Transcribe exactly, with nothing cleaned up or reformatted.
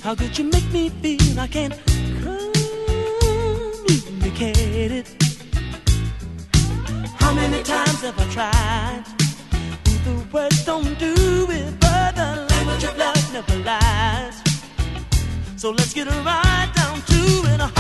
How could you make me feel I can't communicate it? How many times have I tried? The words don't do it, but the language of love never lies. So let's get right down to it.